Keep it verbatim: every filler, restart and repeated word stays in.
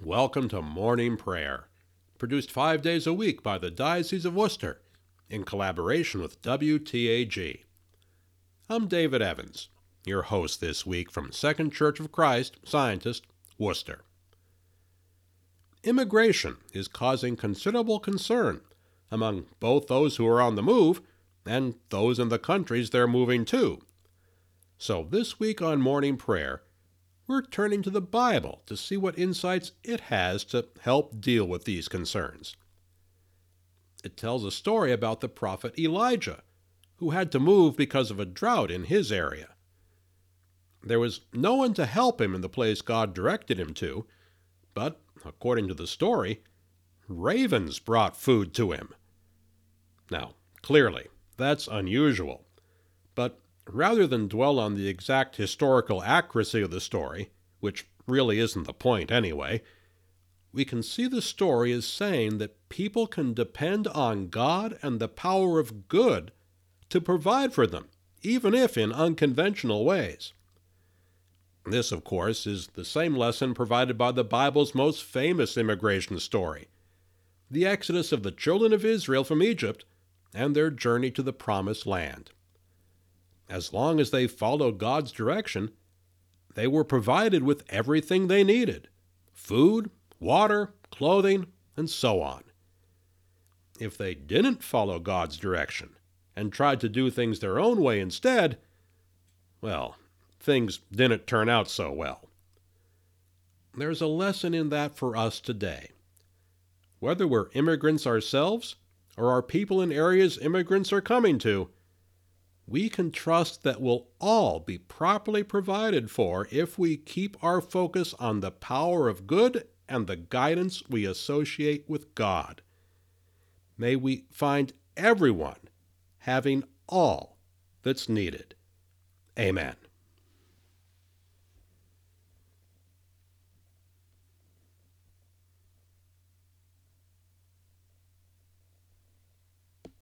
Welcome to Morning Prayer, produced five days a week by the Diocese of Worcester, in collaboration with W T A G. I'm David Evans, your host this week from Second Church of Christ, Scientist, Worcester. Immigration is causing considerable concern among both those who are on the move and those in the countries they're moving to. So this week on Morning Prayer, we're turning to the Bible to see what insights it has to help deal with these concerns. It tells a story about the prophet Elijah, who had to move because of a drought in his area. There was no one to help him in the place God directed him to, but, according to the story, ravens brought food to him. Now, clearly, that's unusual, but rather than dwell on the exact historical accuracy of the story, which really isn't the point anyway, we can see the story as saying that people can depend on God and the power of good to provide for them, even if in unconventional ways. This, of course, is the same lesson provided by the Bible's most famous immigration story, the exodus of the children of Israel from Egypt and their journey to the Promised Land. As long as they followed God's direction, they were provided with everything they needed: food, water, clothing, and so on. If they didn't follow God's direction and tried to do things their own way instead, well, things didn't turn out so well. There's a lesson in that for us today. Whether we're immigrants ourselves or are people in areas immigrants are coming to, we can trust that we'll all be properly provided for if we keep our focus on the power of good and the guidance we associate with God. May we find everyone having all that's needed. Amen.